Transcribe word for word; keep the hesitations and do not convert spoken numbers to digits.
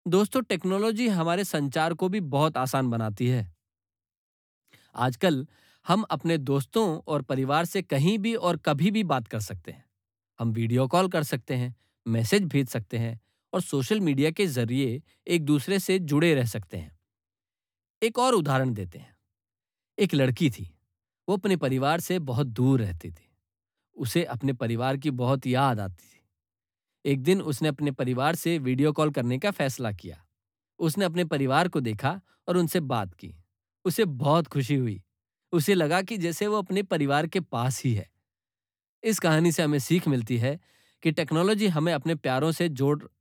दोस्तों, टेक्नोलॉजी हमारे संचार को भी बहुत आसान बनाती है। आजकल हम अपने दोस्तों और परिवार से कहीं भी और कभी भी बात कर सकते हैं। हम वीडियो कॉल कर सकते हैं, मैसेज भेज सकते हैं और सोशल मीडिया के जरिए एक दूसरे से जुड़े रह सकते हैं। एक और उदाहरण देते हैं। एक लड़की थी। वो अपने परिवार से बहुत दूर रहती थी। उसे अपने परिवार की बहुत याद आती थी। एक दिन उसने अपने परिवार से वीडियो कॉल करने का फैसला किया। उसने अपने परिवार को देखा और उनसे बात की। उसे बहुत खुशी हुई। उसे लगा कि जैसे वो अपने परिवार के पास ही है। इस कहानी से हमें सीख मिलती है कि टेक्नोलॉजी हमें अपने प्यारों से जोड़